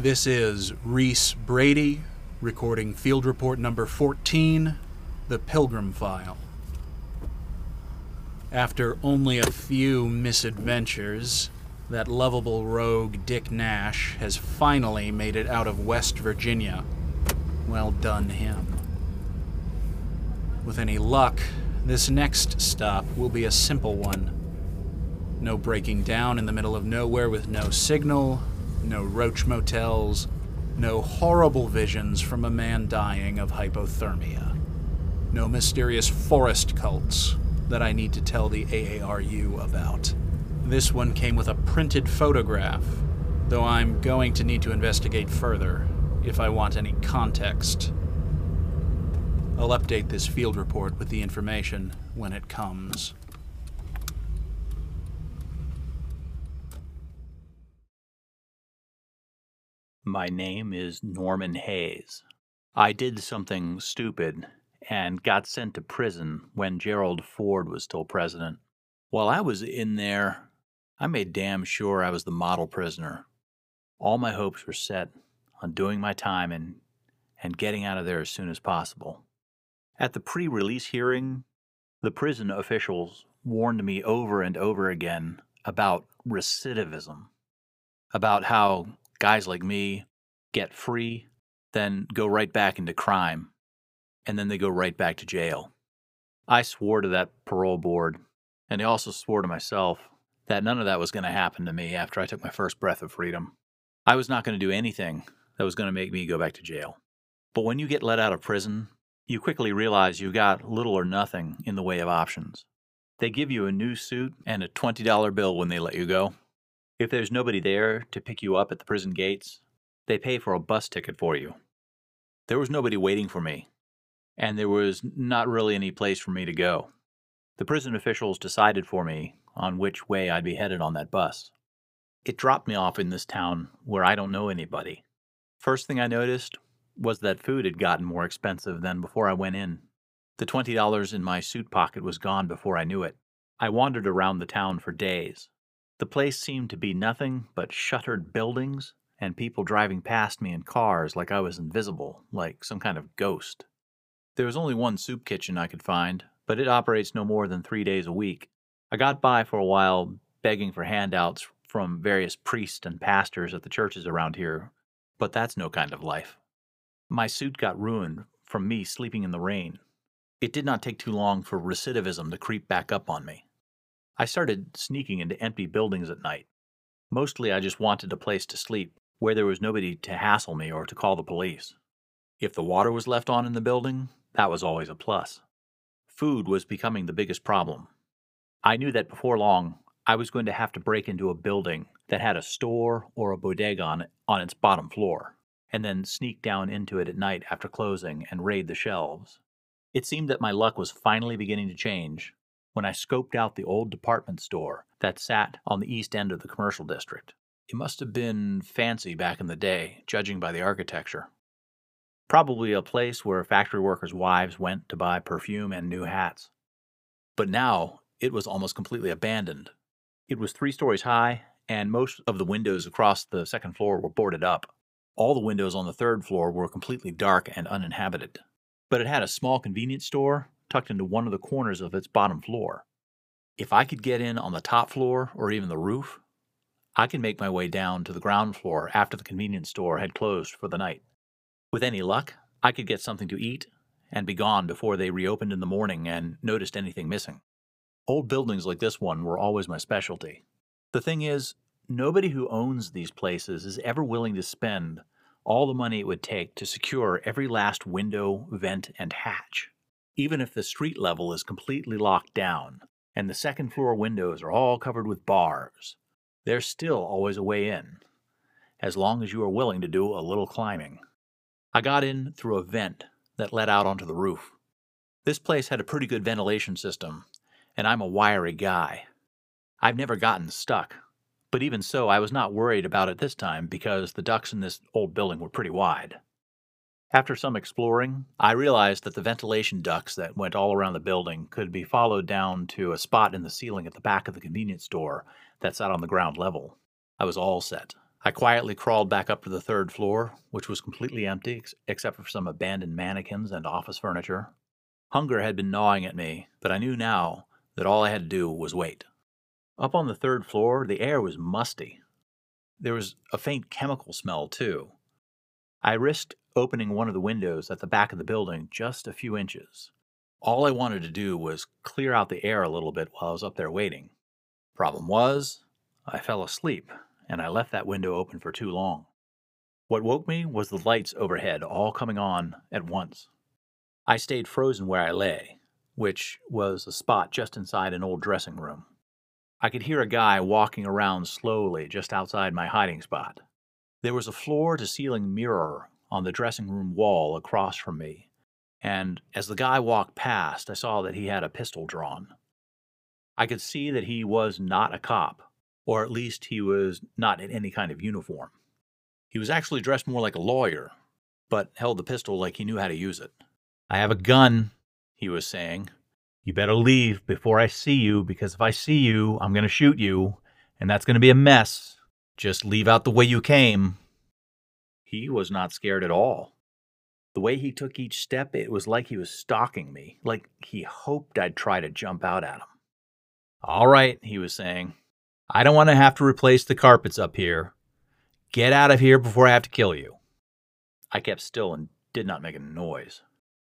This is Reese Brady, recording field report number 14, The Pilgrim File. After only a few misadventures, that lovable rogue Dick Nash has finally made it out of West Virginia. Well done him. With any luck, this next stop will be a simple one. No breaking down in the middle of nowhere with no signal, no roach motels, no horrible visions from a man dying of hypothermia. No mysterious forest cults that I need to tell the AARU about. This one came with a printed photograph, though I'm going to need to investigate further if I want any context. I'll update this field report with the information when it comes. My name is Norman Hayes. I did something stupid and got sent to prison when Gerald Ford was still president. While I was in there, I made damn sure I was the model prisoner. All my hopes were set on doing my time and getting out of there as soon as possible. At the pre-release hearing, the prison officials warned me over and over again about recidivism, about how guys like me get free, then go right back into crime, and then they go right back to jail. I swore to that parole board, and I also swore to myself that none of that was going to happen to me after I took my first breath of freedom. I was not going to do anything that was going to make me go back to jail. But when you get let out of prison, you quickly realize you got little or nothing in the way of options. They give you a new suit and a $20 bill when they let you go. If there's nobody there to pick you up at the prison gates, they pay for a bus ticket for you. There was nobody waiting for me, and there was not really any place for me to go. The prison officials decided for me on which way I'd be headed on that bus. It dropped me off in this town where I don't know anybody. First thing I noticed was that food had gotten more expensive than before I went in. The $20 in my suit pocket was gone before I knew it. I wandered around the town for days. The place seemed to be nothing but shuttered buildings and people driving past me in cars like I was invisible, like some kind of ghost. There was only one soup kitchen I could find, but it operates no more than 3 days a week. I got by for a while begging for handouts from various priests and pastors at the churches around here, but that's no kind of life. My suit got ruined from me sleeping in the rain. It did not take too long for recidivism to creep back up on me. I started sneaking into empty buildings at night. Mostly I just wanted a place to sleep where there was nobody to hassle me or to call the police. If the water was left on in the building, that was always a plus. Food was becoming the biggest problem. I knew that before long, I was going to have to break into a building that had a store or a bodega on its bottom floor, and then sneak down into it at night after closing and raid the shelves. It seemed that my luck was finally beginning to change when I scoped out the old department store that sat on the east end of the commercial district. It must have been fancy back in the day, judging by the architecture. Probably a place where factory workers' wives went to buy perfume and new hats. But now, it was almost completely abandoned. It was 3 stories high, and most of the windows across the second floor were boarded up. All the windows on the third floor were completely dark and uninhabited. But it had a small convenience store tucked into one of the corners of its bottom floor. If I could get in on the top floor or even the roof, I could make my way down to the ground floor after the convenience store had closed for the night. With any luck, I could get something to eat and be gone before they reopened in the morning and noticed anything missing. Old buildings like this one were always my specialty. The thing is, nobody who owns these places is ever willing to spend all the money it would take to secure every last window, vent, and hatch. Even if the street level is completely locked down and the second floor windows are all covered with bars, there's still always a way in, as long as you are willing to do a little climbing. I got in through a vent that led out onto the roof. This place had a pretty good ventilation system, and I'm a wiry guy. I've never gotten stuck, but even so, I was not worried about it this time because the ducts in this old building were pretty wide. After some exploring, I realized that the ventilation ducts that went all around the building could be followed down to a spot in the ceiling at the back of the convenience store that sat on the ground level. I was all set. I quietly crawled back up to the third floor, which was completely empty except for some abandoned mannequins and office furniture. Hunger had been gnawing at me, but I knew now that all I had to do was wait. Up on the third floor, the air was musty. There was a faint chemical smell, too. I risked opening one of the windows at the back of the building just a few inches. All I wanted to do was clear out the air a little bit while I was up there waiting. Problem was, I fell asleep, and I left that window open for too long. What woke me was the lights overhead all coming on at once. I stayed frozen where I lay, which was a spot just inside an old dressing room. I could hear a guy walking around slowly just outside my hiding spot. There was a floor-to-ceiling mirror on the dressing room wall across from me, and as the guy walked past, I saw that he had a pistol drawn. I could see that he was not a cop, or at least he was not in any kind of uniform. He was actually dressed more like a lawyer, but held the pistol like he knew how to use it. "I have a gun," he was saying. "You better leave before I see you, because if I see you, I'm going to shoot you, and that's going to be a mess. Just leave out the way you came." He was not scared at all. The way he took each step, it was like he was stalking me, like he hoped I'd try to jump out at him. "All right," he was saying. "I don't want to have to replace the carpets up here. Get out of here before I have to kill you." I kept still and did not make a noise.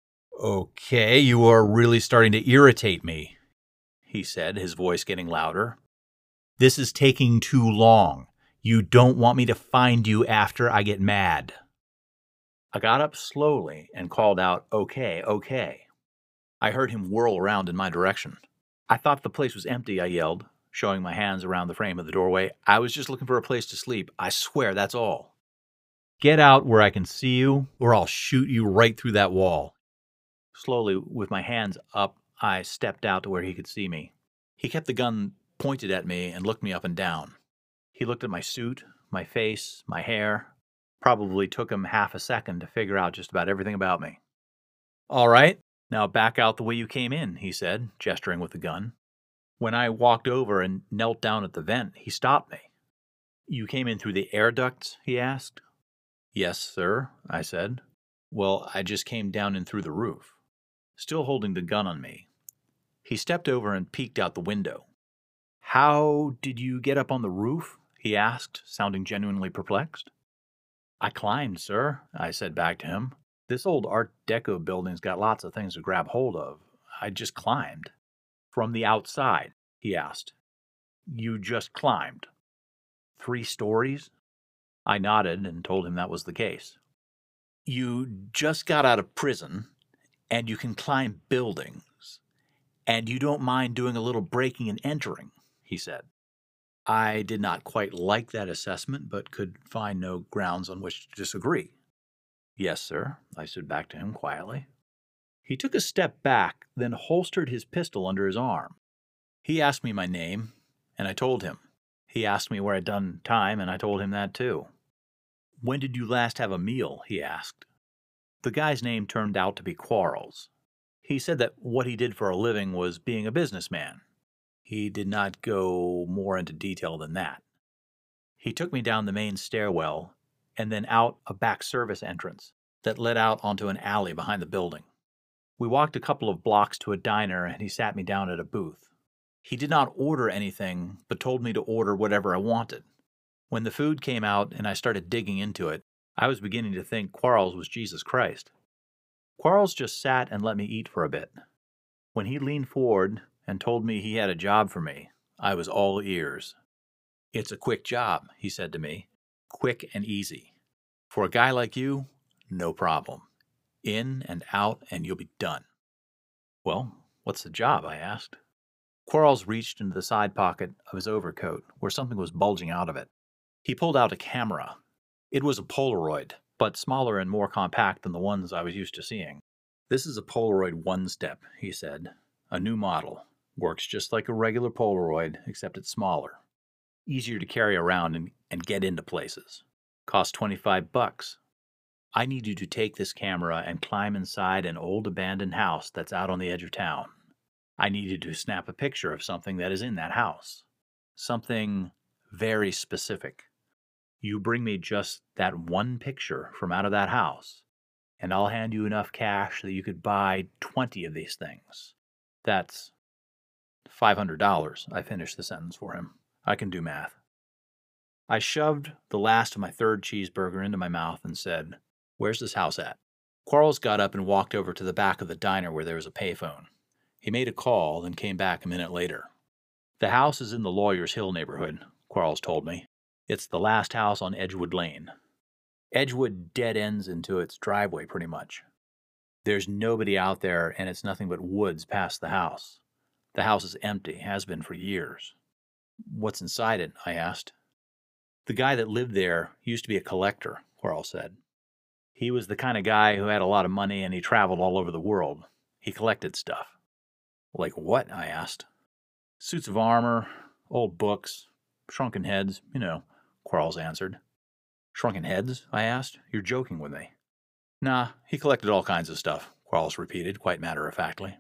"Okay, you are really starting to irritate me," he said, his voice getting louder. "This is taking too long. You don't want me to find you after I get mad." I got up slowly and called out, "Okay, okay." I heard him whirl around in my direction. "I thought the place was empty," I yelled, showing my hands around the frame of the doorway. "I was just looking for a place to sleep. I swear, that's all." "Get out where I can see you, or I'll shoot you right through that wall." Slowly, with my hands up, I stepped out to where he could see me. He kept the gun pointed at me and looked me up and down. He looked at my suit, my face, my hair. Probably took him half a second to figure out just about everything about me. "All right, now back out the way you came in," he said, gesturing with the gun. When I walked over and knelt down at the vent, he stopped me. "You came in through the air ducts?" he asked. "Yes, sir," I said. "Well, I just came down in through the roof." Still holding the gun on me, he stepped over and peeked out the window. "How did you get up on the roof?" he asked, sounding genuinely perplexed. "I climbed, sir," I said back to him. "This old Art Deco building's got lots of things to grab hold of. I just climbed." "From the outside?" he asked. "You just climbed? 3 stories?" I nodded and told him that was the case. "You just got out of prison, and you can climb buildings, and you don't mind doing a little breaking and entering," he said. I did not quite like that assessment, but could find no grounds on which to disagree. "Yes, sir," I said back to him quietly. He took a step back, then holstered his pistol under his arm. He asked me my name, and I told him. He asked me where I'd done time, and I told him that too. "When did you last have a meal?" he asked. The guy's name turned out to be Quarles. He said that what he did for a living was being a businessman. He did not go more into detail than that. He took me down the main stairwell and then out a back service entrance that led out onto an alley behind the building. We walked a couple of blocks to a diner and he sat me down at a booth. He did not order anything, but told me to order whatever I wanted. When the food came out and I started digging into it, I was beginning to think Quarles was Jesus Christ. Quarles just sat and let me eat for a bit. When he leaned forward and told me he had a job for me, I was all ears. "It's a quick job," he said to me. "Quick and easy. For a guy like you, no problem. In and out and you'll be done." "Well, what's the job?" I asked. Quarles reached into the side pocket of his overcoat where something was bulging out of it. He pulled out a camera. It was a Polaroid, but smaller and more compact than the ones I was used to seeing. "This is a Polaroid One-Step," he said. "A new model. Works just like a regular Polaroid, except it's smaller. Easier to carry around and get into places. Costs $25. I need you to take this camera and climb inside an old abandoned house that's out on the edge of town. I need you to snap a picture of something that is in that house. Something very specific. You bring me just that one picture from out of that house, and I'll hand you enough cash that you could buy 20 of these things. That's $500. I finished the sentence for him. I can do math. I shoved the last of my third cheeseburger into my mouth and said, "Where's this house at?" Quarles got up and walked over to the back of the diner where there was a payphone. He made a call, then came back a minute later. "The house is in the Lawyers Hill neighborhood," Quarles told me. "It's the last house on Edgewood Lane. Edgewood dead ends into its driveway pretty much. There's nobody out there, and it's nothing but woods past the house. The house is empty, has been for years." "What's inside it?" I asked. "The guy that lived there used to be a collector," Quarles said. "He was the kind of guy who had a lot of money and he traveled all over the world. He collected stuff." "Like what?" I asked. "Suits of armor, old books, shrunken heads, Quarles answered. "Shrunken heads?" I asked. "You're joking with me." "Nah, he collected all kinds of stuff," Quarles repeated, quite matter-of-factly.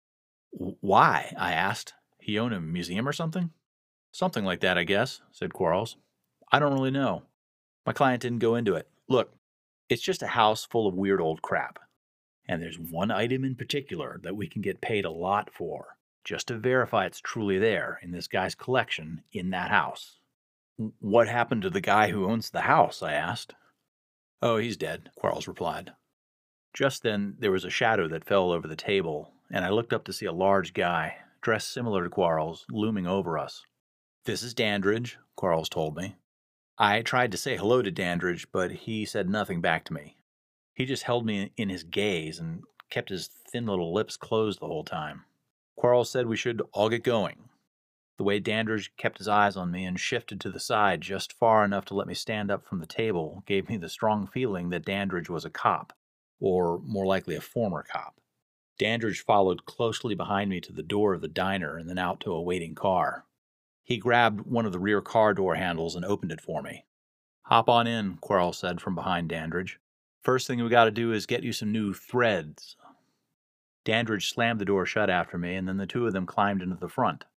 "Why?" I asked. "He owned a museum or something?" "Something like that, I guess," said Quarles. "I don't really know. My client didn't go into it. Look, it's just a house full of weird old crap. And there's one item in particular that we can get paid a lot for, just to verify it's truly there in this guy's collection in that house." "What happened to the guy who owns the house?" I asked. "Oh, he's dead," Quarles replied. Just then, there was a shadow that fell over the table, and I looked up to see a large guy, dressed similar to Quarles, looming over us. "This is Dandridge," Quarles told me. I tried to say hello to Dandridge, but he said nothing back to me. He just held me in his gaze and kept his thin little lips closed the whole time. Quarles said we should all get going. The way Dandridge kept his eyes on me and shifted to the side just far enough to let me stand up from the table gave me the strong feeling that Dandridge was a cop, or more likely a former cop. Dandridge followed closely behind me to the door of the diner and then out to a waiting car. He grabbed one of the rear car door handles and opened it for me. "Hop on in," Quarles said from behind Dandridge. "First thing we got to do is get you some new threads." Dandridge slammed the door shut after me, and then the two of them climbed into the front.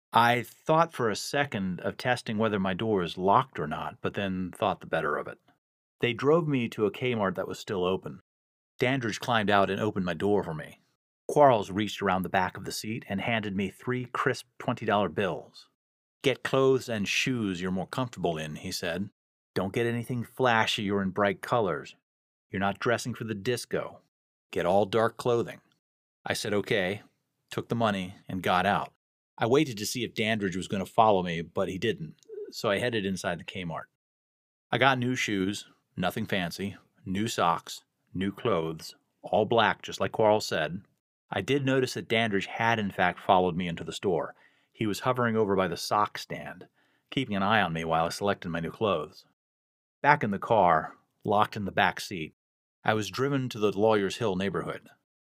I thought for a second of testing whether my door was locked or not, but then thought the better of it. They drove me to a Kmart that was still open. Dandridge climbed out and opened my door for me. Quarles reached around the back of the seat and handed me 3 crisp $20 bills. "Get clothes and shoes you're more comfortable in," he said. "Don't get anything flashy or in bright colors. You're not dressing for the disco. Get all dark clothing." I said okay, took the money, and got out. I waited to see if Dandridge was going to follow me, but he didn't, so I headed inside the Kmart. I got new shoes, nothing fancy, new socks, new clothes, all black just like Quarles said. I did notice that Dandridge had in fact followed me into the store. He was hovering over by the sock stand, keeping an eye on me while I selected my new clothes. Back in the car, locked in the back seat, I was driven to the Lawyers Hill neighborhood.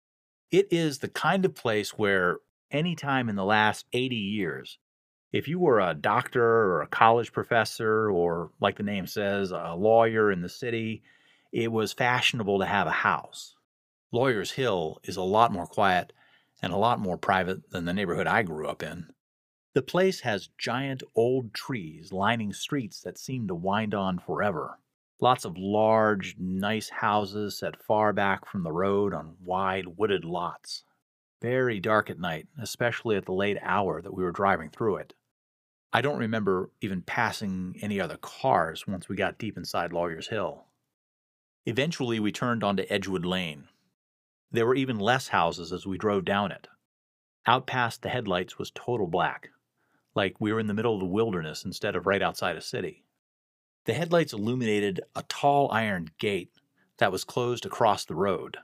It is the kind of place where any time in the last 80 years, if you were a doctor or a college professor or, like the name says, a lawyer in the city, it was fashionable to have a house. Lawyers Hill is a lot more quiet and a lot more private than the neighborhood I grew up in. The place has giant old trees lining streets that seem to wind on forever. Lots of large, nice houses set far back from the road on wide, wooded lots. Very dark at night, especially at the late hour that we were driving through it. I don't remember even passing any other cars once we got deep inside Lawyers Hill. Eventually, we turned onto Edgewood Lane. There were even less houses as we drove down it. Out past the headlights was total black, like we were in the middle of the wilderness instead of right outside a city. The headlights illuminated a tall iron gate that was closed across the road.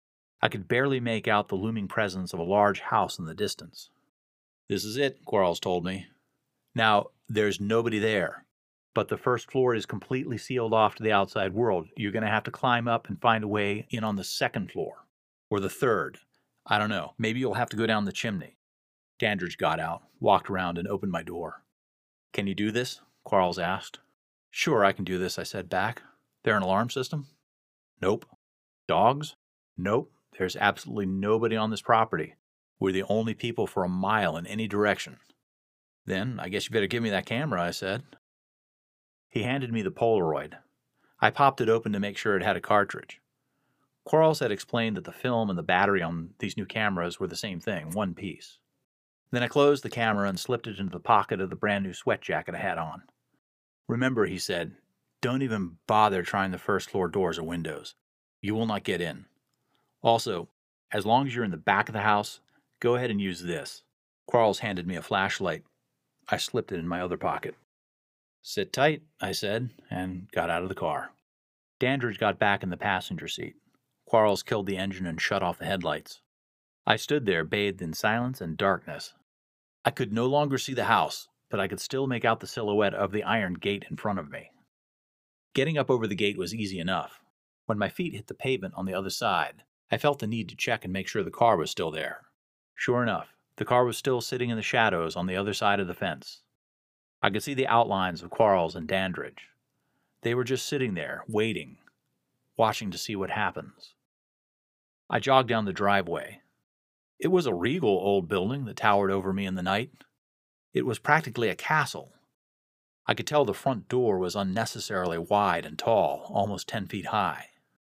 I could barely make out the looming presence of a large house in the distance. "This is it," Quarles told me. "Now, there's nobody there, but the first floor is completely sealed off to the outside world. You're going to have to climb up and find a way in on the second floor, or the third. I don't know. Maybe you'll have to go down the chimney." Dandridge got out, walked around, and opened my door. "Can you do this?" Quarles asked. "Sure, I can do this," I said back. "There an alarm system?" "Nope." "Dogs?" "Nope. There's absolutely nobody on this property. We're the only people for a mile in any direction." "Then I guess you better give me that camera," I said. He handed me the Polaroid. I popped it open to make sure it had a cartridge. Quarles had explained that the film and the battery on these new cameras were the same thing, one piece. Then I closed the camera and slipped it into the pocket of the brand new sweat jacket I had on. Remember, he said, don't even bother trying the first floor doors or windows. You will not get in. Also, as long as you're in the back of the house, go ahead and use this. Quarles handed me a flashlight. I slipped it in my other pocket. Sit tight, I said, and got out of the car. Dandridge got back in the passenger seat. Quarles killed the engine and shut off the headlights. I stood there, bathed in silence and darkness. I could no longer see the house, but I could still make out the silhouette of the iron gate in front of me. Getting up over the gate was easy enough. When my feet hit the pavement on the other side, I felt the need to check and make sure the car was still there. Sure enough, the car was still sitting in the shadows on the other side of the fence. I could see the outlines of Quarles and Dandridge. They were just sitting there, waiting, watching to see what happens. I jogged down the driveway. It was a regal old building that towered over me in the night. It was practically a castle. I could tell the front door was unnecessarily wide and tall, almost 10 feet high.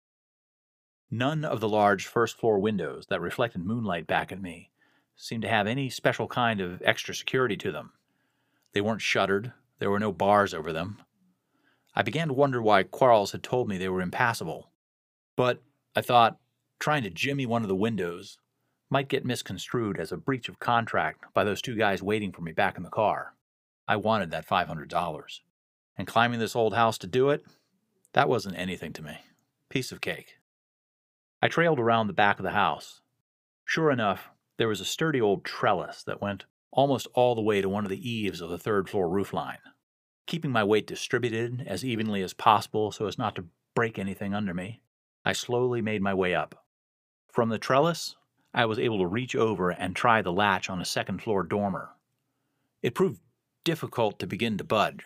None of the large first-floor windows that reflected moonlight back at me seemed to have any special kind of extra security to them. They weren't shuttered. There were no bars over them. I began to wonder why Quarles had told me they were impassable. But, I thought, trying to jimmy one of the windows might get misconstrued as a breach of contract by those two guys waiting for me back in the car. I wanted that $500. And climbing this old house to do it, that wasn't anything to me. Piece of cake. I trailed around the back of the house. Sure enough, there was a sturdy old trellis that went almost all the way to one of the eaves of the third-floor roofline. Keeping my weight distributed as evenly as possible so as not to break anything under me, I slowly made my way up. From the trellis, I was able to reach over and try the latch on a second-floor dormer. It proved difficult to begin to budge.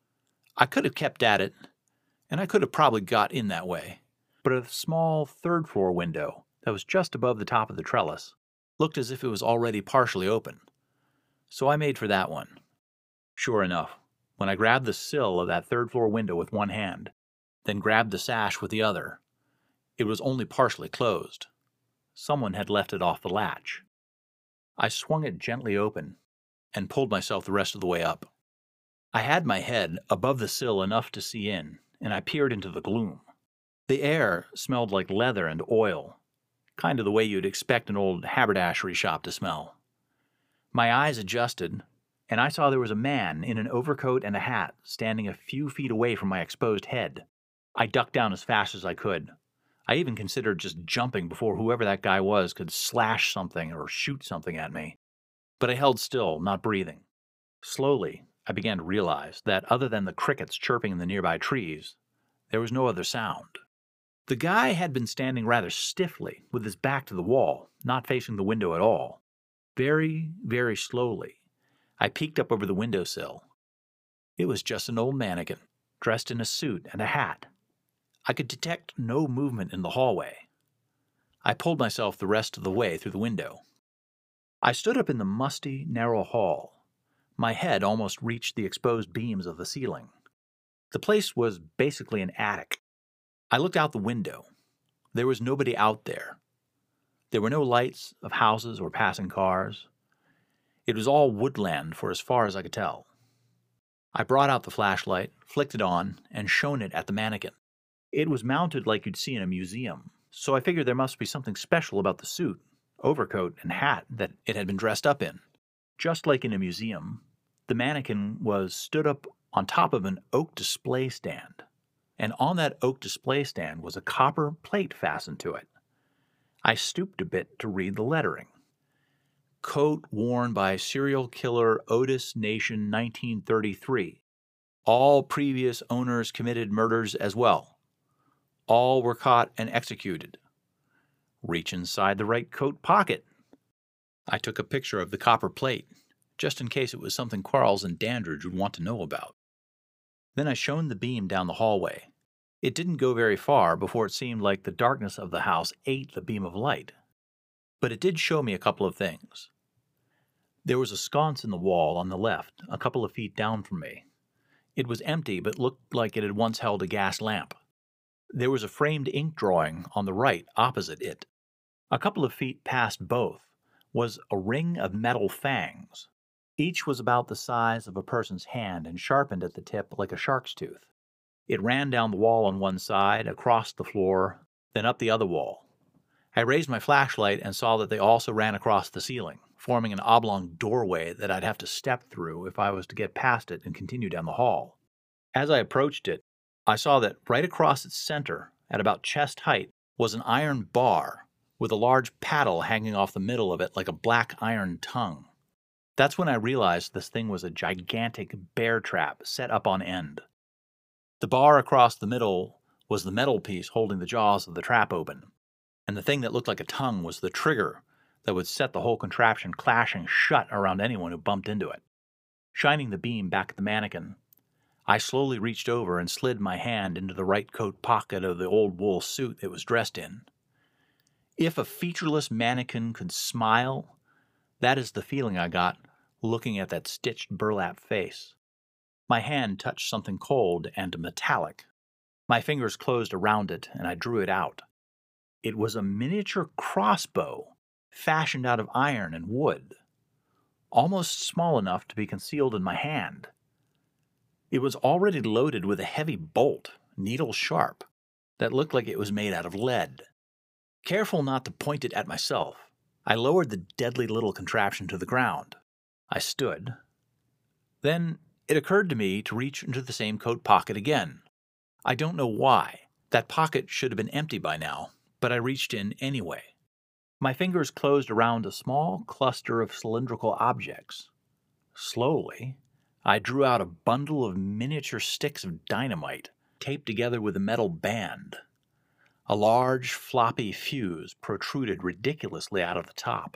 I could have kept at it, and I could have probably got in that way, but a small third-floor window that was just above the top of the trellis looked as if it was already partially open. So I made for that one. Sure enough, when I grabbed the sill of that third-floor window with one hand, then grabbed the sash with the other, it was only partially closed. Someone had left it off the latch. I swung it gently open and pulled myself the rest of the way up. I had my head above the sill enough to see in, and I peered into the gloom. The air smelled like leather and oil, kind of the way you'd expect an old haberdashery shop to smell. My eyes adjusted, and I saw there was a man in an overcoat and a hat standing a few feet away from my exposed head. I ducked down as fast as I could. I even considered just jumping before whoever that guy was could slash something or shoot something at me. But I held still, not breathing. Slowly, I began to realize that other than the crickets chirping in the nearby trees, there was no other sound. The guy had been standing rather stiffly, with his back to the wall, not facing the window at all. Very, very slowly, I peeked up over the windowsill. It was just an old mannequin, dressed in a suit and a hat. I could detect no movement in the hallway. I pulled myself the rest of the way through the window. I stood up in the musty, narrow hall. My head almost reached the exposed beams of the ceiling. The place was basically an attic. I looked out the window. There was nobody out there. There were no lights of houses or passing cars. It was all woodland for as far as I could tell. I brought out the flashlight, flicked it on, and shone it at the mannequin. It was mounted like you'd see in a museum, so I figured there must be something special about the suit, overcoat, and hat that it had been dressed up in. Just like in a museum, the mannequin was stood up on top of an oak display stand, and on that oak display stand was a copper plate fastened to it. I stooped a bit to read the lettering. Coat worn by serial killer Otis Nation 1933. All previous owners committed murders as well. All were caught and executed. Reach inside the right coat pocket. I took a picture of the copper plate, just in case it was something Quarles and Dandridge would want to know about. Then I shone the beam down the hallway. It didn't go very far before it seemed like the darkness of the house ate the beam of light. But it did show me a couple of things. There was a sconce in the wall on the left, a couple of feet down from me. It was empty, but looked like it had once held a gas lamp. There was a framed ink drawing on the right opposite it. A couple of feet past both was a ring of metal fangs. Each was about the size of a person's hand and sharpened at the tip like a shark's tooth. It ran down the wall on one side, across the floor, then up the other wall. I raised my flashlight and saw that they also ran across the ceiling, forming an oblong doorway that I'd have to step through if I was to get past it and continue down the hall. As I approached it, I saw that right across its center, at about chest height, was an iron bar with a large paddle hanging off the middle of it like a black iron tongue. That's when I realized this thing was a gigantic bear trap set up on end. The bar across the middle was the metal piece holding the jaws of the trap open, and the thing that looked like a tongue was the trigger that would set the whole contraption clashing shut around anyone who bumped into it. Shining the beam back at the mannequin, I slowly reached over and slid my hand into the right coat pocket of the old wool suit it was dressed in. If a featureless mannequin could smile, that is the feeling I got looking at that stitched burlap face. My hand touched something cold and metallic. My fingers closed around it, and I drew it out. It was a miniature crossbow, fashioned out of iron and wood, almost small enough to be concealed in my hand. It was already loaded with a heavy bolt, needle sharp, that looked like it was made out of lead. Careful not to point it at myself, I lowered the deadly little contraption to the ground. I stood. Then it occurred to me to reach into the same coat pocket again. I don't know why. That pocket should have been empty by now, but I reached in anyway. My fingers closed around a small cluster of cylindrical objects. Slowly, I drew out a bundle of miniature sticks of dynamite, taped together with a metal band. A large, floppy fuse protruded ridiculously out of the top.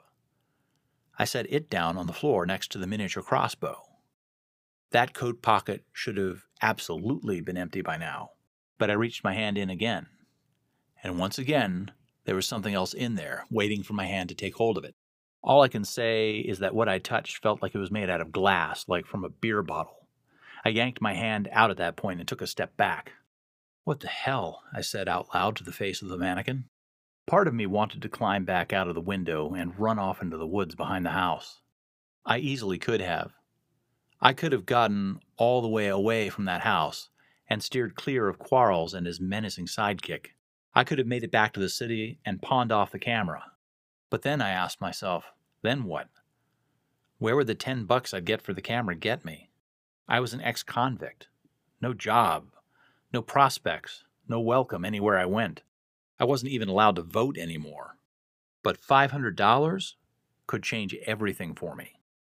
I set it down on the floor next to the miniature crossbow. That coat pocket should have absolutely been empty by now, but I reached my hand in again. And once again, there was something else in there, waiting for my hand to take hold of it. All I can say is that what I touched felt like it was made out of glass, like from a beer bottle. I yanked my hand out at that point and took a step back. "What the hell?" I said out loud to the face of the mannequin. Part of me wanted to climb back out of the window and run off into the woods behind the house. I easily could have. I could have gotten all the way away from that house and steered clear of Quarles and his menacing sidekick. I could have made it back to the city and pawned off the camera. But then I asked myself, then what? Where would the $10 I'd get for the camera get me? I was an ex-convict. No job, no prospects, no welcome anywhere I went. I wasn't even allowed to vote anymore. But $500 could change everything for me.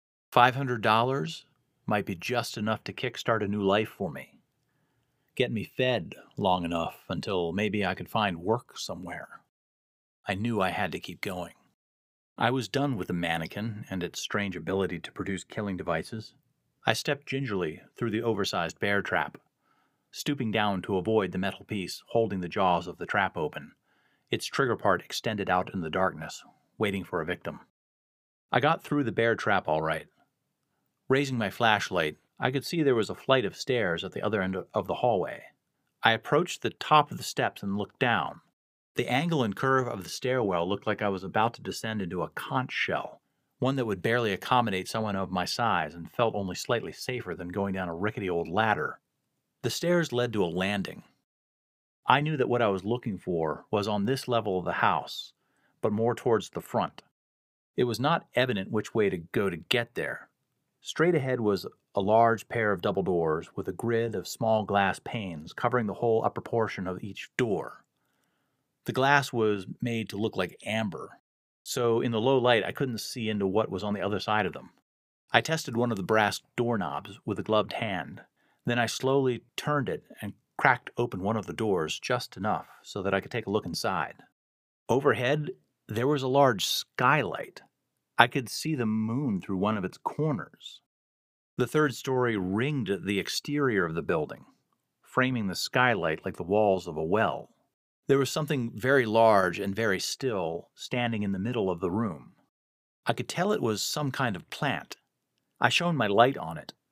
$500 might be just enough to kickstart a new life for me. Get me fed long enough until maybe I could find work somewhere. I knew I had to keep going. I was done with the mannequin and its strange ability to produce killing devices. I stepped gingerly through the oversized bear trap, stooping down to avoid the metal piece holding the jaws of the trap open, its trigger part extended out in the darkness, waiting for a victim. I got through the bear trap all right. Raising my flashlight, I could see there was a flight of stairs at the other end of the hallway. I approached the top of the steps and looked down. The angle and curve of the stairwell looked like I was about to descend into a conch shell, one that would barely accommodate someone of my size and felt only slightly safer than going down a rickety old ladder. The stairs led to a landing. I knew that what I was looking for was on this level of the house, but more towards the front. It was not evident which way to go to get there. Straight ahead was a large pair of double doors with a grid of small glass panes covering the whole upper portion of each door. The glass was made to look like amber, so in the low light I couldn't see into what was on the other side of them. I tested one of the brass doorknobs with a gloved hand. Then I slowly turned it and cracked open one of the doors just enough so that I could take a look inside. Overhead, there was a large skylight. I could see the moon through one of its corners. The third story ringed the exterior of the building, framing the skylight like the walls of a well. There was something very large and very still standing in the middle of the room. I could tell it was some kind of plant. I shone my light on it.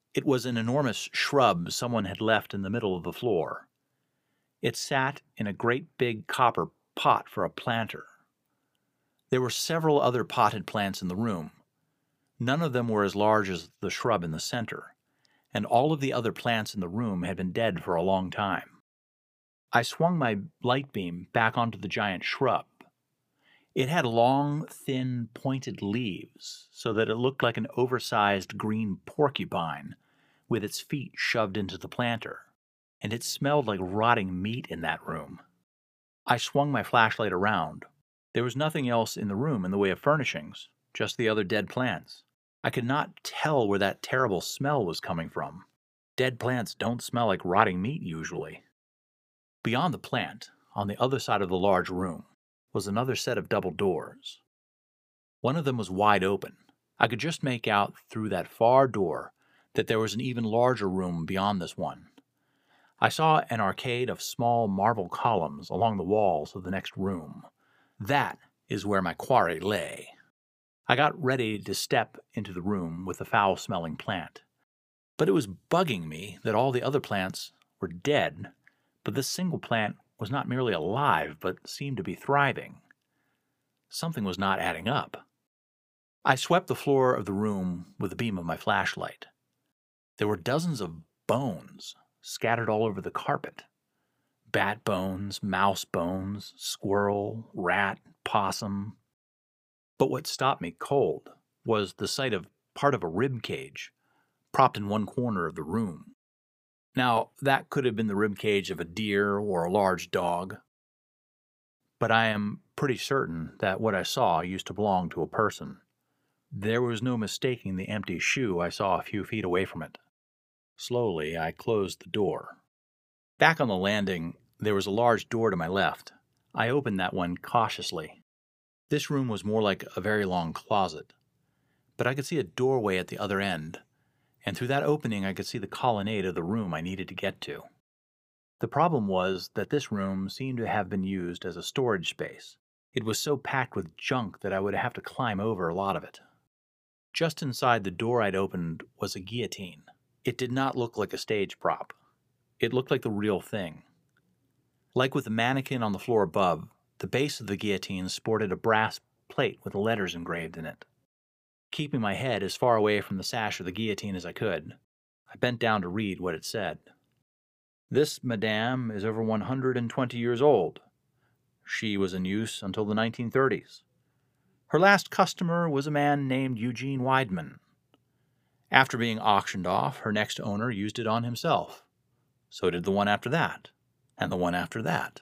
It was an enormous shrub someone had left in the middle of the floor. It sat in a great big copper pot for a planter. There were several other potted plants in the room. None of them were as large as the shrub in the center, and all of the other plants in the room had been dead for a long time. I swung my light beam back onto the giant shrub. It had long, thin, pointed leaves, so that it looked like an oversized green porcupine with its feet shoved into the planter, and it smelled like rotting meat in that room. I swung my flashlight around. There was nothing else in the room in the way of furnishings, just the other dead plants. I could not tell where that terrible smell was coming from. Dead plants don't smell like rotting meat usually. Beyond the plant, on the other side of the large room, was another set of double doors. One of them was wide open. I could just make out through that far door that there was an even larger room beyond this one. I saw an arcade of small marble columns along the walls of the next room. That is where my quarry lay. I got ready to step into the room with the foul-smelling plant. But it was bugging me that all the other plants were dead, but this single plant was not merely alive, but seemed to be thriving. Something was not adding up. I swept the floor of the room with the beam of my flashlight. There were dozens of bones scattered all over the carpet. Bat bones, mouse bones, squirrel, rat, possum. But what stopped me cold was the sight of part of a rib cage propped in one corner of the room. Now, that could have been the rib cage of a deer or a large dog, but I am pretty certain that what I saw used to belong to a person. There was no mistaking the empty shoe I saw a few feet away from it. Slowly, I closed the door. Back on the landing, there was a large door to my left. I opened that one cautiously. This room was more like a very long closet, but I could see a doorway at the other end, and through that opening I could see the colonnade of the room I needed to get to. The problem was that this room seemed to have been used as a storage space. It was so packed with junk that I would have to climb over a lot of it. Just inside the door I'd opened was a guillotine. It did not look like a stage prop. It looked like the real thing. Like with the mannequin on the floor above, the base of the guillotine sported a brass plate with letters engraved in it. Keeping my head as far away from the sash of the guillotine as I could, I bent down to read what it said. "This madame is over 120 years old. She was in use until the 1930s. Her last customer was a man named Eugene Weidman. After being auctioned off, her next owner used it on himself. So did the one after that, and the one after that."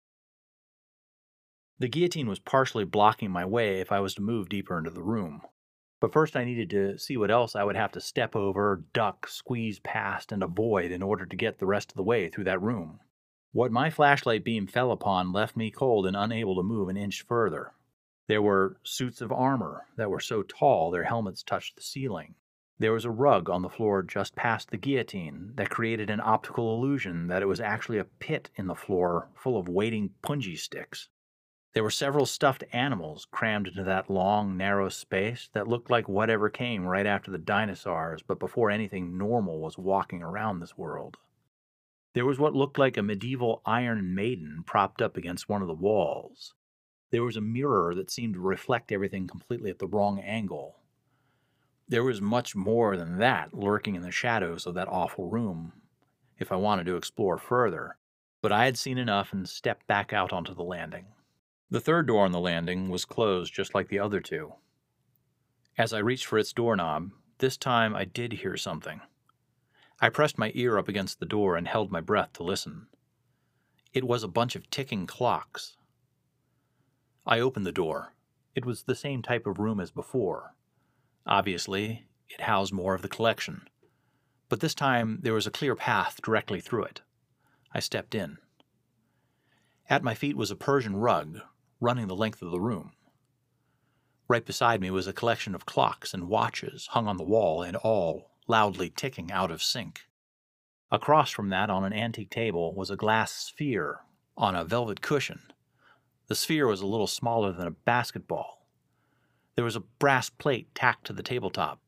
The guillotine was partially blocking my way if I was to move deeper into the room. But first I needed to see what else I would have to step over, duck, squeeze past, and avoid in order to get the rest of the way through that room. What my flashlight beam fell upon left me cold and unable to move an inch further. There were suits of armor that were so tall their helmets touched the ceiling. There was a rug on the floor just past the guillotine that created an optical illusion that it was actually a pit in the floor full of waiting punji sticks. There were several stuffed animals crammed into that long, narrow space that looked like whatever came right after the dinosaurs, but before anything normal was walking around this world. There was what looked like a medieval Iron Maiden propped up against one of the walls. There was a mirror that seemed to reflect everything completely at the wrong angle. There was much more than that lurking in the shadows of that awful room, if I wanted to explore further, but I had seen enough and stepped back out onto the landing. The third door on the landing was closed just like the other two. As I reached for its doorknob, this time I did hear something. I pressed my ear up against the door and held my breath to listen. It was a bunch of ticking clocks. I opened the door. It was the same type of room as before. Obviously, it housed more of the collection, but this time there was a clear path directly through it. I stepped in. At my feet was a Persian rug, running the length of the room. Right beside me was a collection of clocks and watches hung on the wall and all loudly ticking out of sync. Across from that, on an antique table, was a glass sphere on a velvet cushion. The sphere was a little smaller than a basketball. There was a brass plate tacked to the tabletop,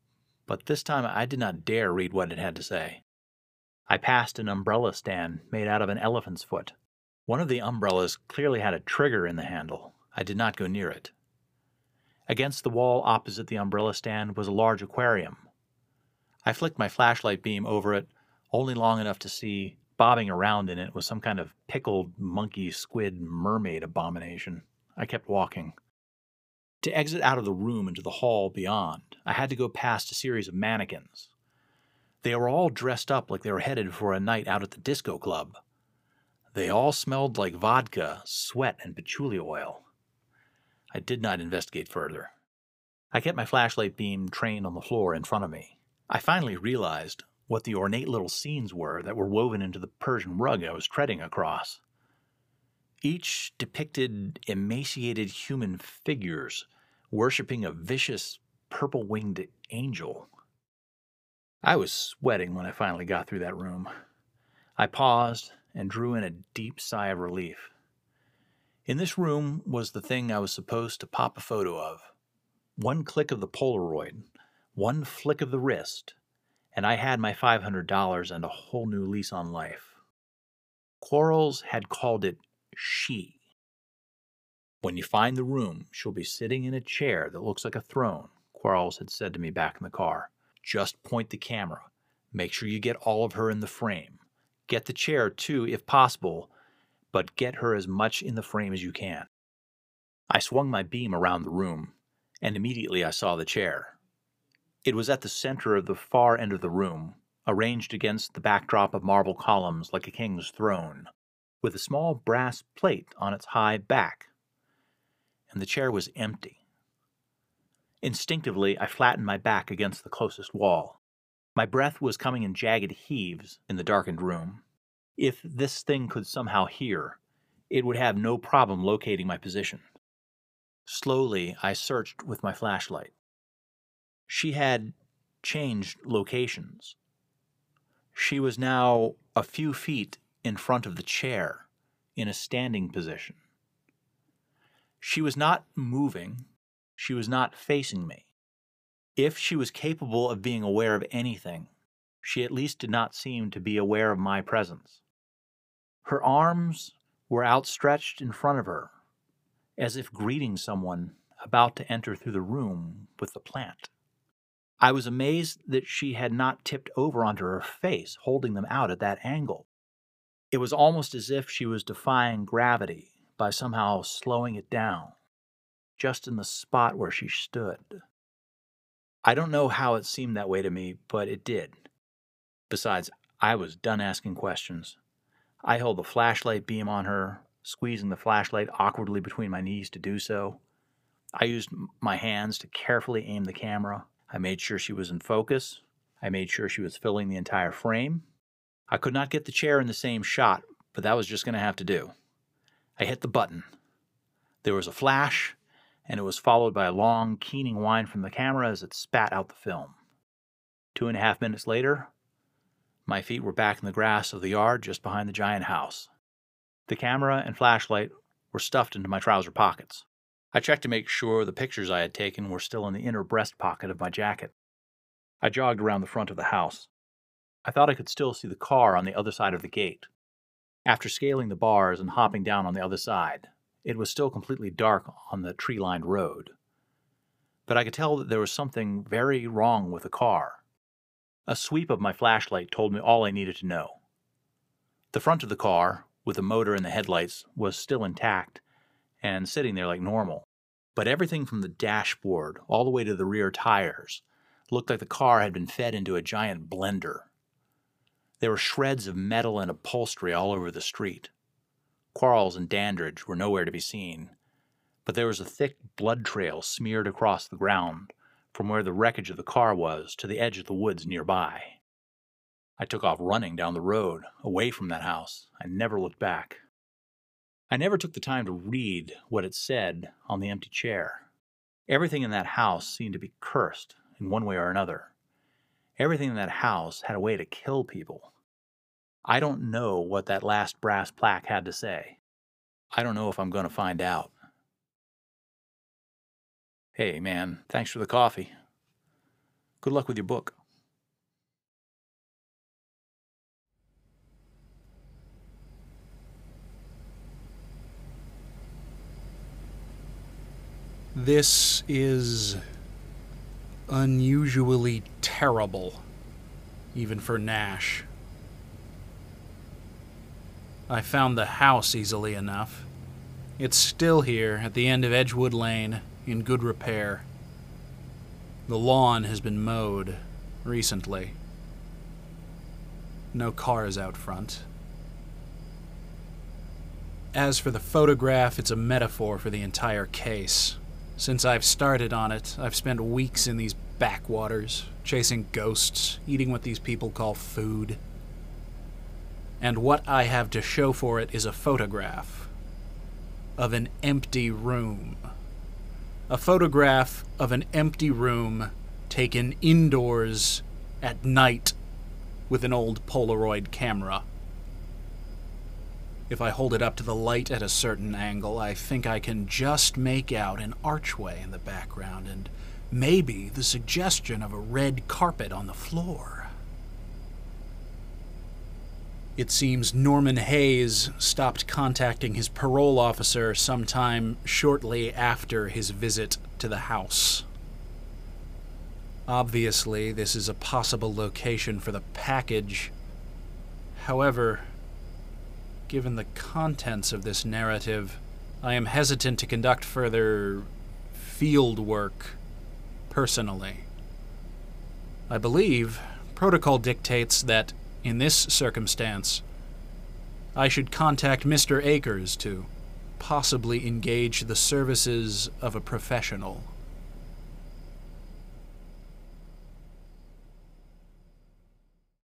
but this time I did not dare read what it had to say. I passed an umbrella stand made out of an elephant's foot. One of the umbrellas clearly had a trigger in the handle. I did not go near it. Against the wall opposite the umbrella stand was a large aquarium. I flicked my flashlight beam over it, only long enough to see bobbing around in it was some kind of pickled monkey squid mermaid abomination. I kept walking. To exit out of the room into the hall beyond, I had to go past a series of mannequins. They were all dressed up like they were headed for a night out at the disco club. They all smelled like vodka, sweat, and patchouli oil. I did not investigate further. I kept my flashlight beam trained on the floor in front of me. I finally realized what the ornate little scenes were that were woven into the Persian rug I was treading across. Each depicted emaciated human figures worshipping a vicious, purple-winged angel. I was sweating when I finally got through that room. I paused and drew in a deep sigh of relief. In this room was the thing I was supposed to pop a photo of. One click of the Polaroid, one flick of the wrist, and I had my $500 and a whole new lease on life. Quarles had called it She. When you find the room, she'll be sitting in a chair that looks like a throne, Quarles had said to me back in the car. Just point the camera. Make sure you get all of her in the frame. Get the chair, too, if possible, but get her as much in the frame as you can. I swung my beam around the room, and immediately I saw the chair. It was at the center of the far end of the room, arranged against the backdrop of marble columns like a king's throne, with a small brass plate on its high back. And the chair was empty. Instinctively, I flattened my back against the closest wall. My breath was coming in jagged heaves in the darkened room. If this thing could somehow hear, it would have no problem locating my position. Slowly, I searched with my flashlight. She had changed locations. She was now a few feet in front of the chair, in a standing position. She was not moving. She was not facing me. If she was capable of being aware of anything, she at least did not seem to be aware of my presence. Her arms were outstretched in front of her, as if greeting someone about to enter through the room with the plant. I was amazed that she had not tipped over onto her face, holding them out at that angle. It was almost as if she was defying gravity by somehow slowing it down, just in the spot where she stood. I don't know how it seemed that way to me, but it did. Besides, I was done asking questions. I held the flashlight beam on her, squeezing the flashlight awkwardly between my knees to do so. I used my hands to carefully aim the camera. I made sure she was in focus. I made sure she was filling the entire frame. I could not get the chair in the same shot, but that was just going to have to do. I hit the button. There was a flash, and it was followed by a long, keening whine from the camera as it spat out the film. 2.5 minutes later, my feet were back in the grass of the yard just behind the giant house. The camera and flashlight were stuffed into my trouser pockets. I checked to make sure the pictures I had taken were still in the inner breast pocket of my jacket. I jogged around the front of the house. I thought I could still see the car on the other side of the gate. After scaling the bars and hopping down on the other side, it was still completely dark on the tree-lined road. But I could tell that there was something very wrong with the car. A sweep of my flashlight told me all I needed to know. The front of the car, with the motor and the headlights, was still intact and sitting there like normal. But everything from the dashboard all the way to the rear tires looked like the car had been fed into a giant blender. There were shreds of metal and upholstery all over the street. Quarles and Dandridge were nowhere to be seen, but there was a thick blood trail smeared across the ground from where the wreckage of the car was to the edge of the woods nearby. I took off running down the road, away from that house. I never looked back. I never took the time to read what it said on the empty chair. Everything in that house seemed to be cursed in one way or another. Everything in that house had a way to kill people. I don't know what that last brass plaque had to say. I don't know if I'm going to find out. Hey, man, thanks for the coffee. Good luck with your book. This is unusually terrible, even for Nash. I found the house easily enough. It's still here at the end of Edgewood Lane, in good repair. The lawn has been mowed recently. No cars out front. As for the photograph, it's a metaphor for the entire case. Since I've started on it, I've spent weeks in these backwaters, chasing ghosts, eating what these people call food. And what I have to show for it is a photograph of an empty room. A photograph of an empty room taken indoors at night with an old Polaroid camera. If I hold it up to the light at a certain angle, I think I can just make out an archway in the background and maybe the suggestion of a red carpet on the floor. It seems Norman Hayes stopped contacting his parole officer sometime shortly after his visit to the house. Obviously, this is a possible location for the package. However, given the contents of this narrative, I am hesitant to conduct further field work personally. I believe protocol dictates that, in this circumstance, I should contact Mr. Akers to possibly engage the services of a professional.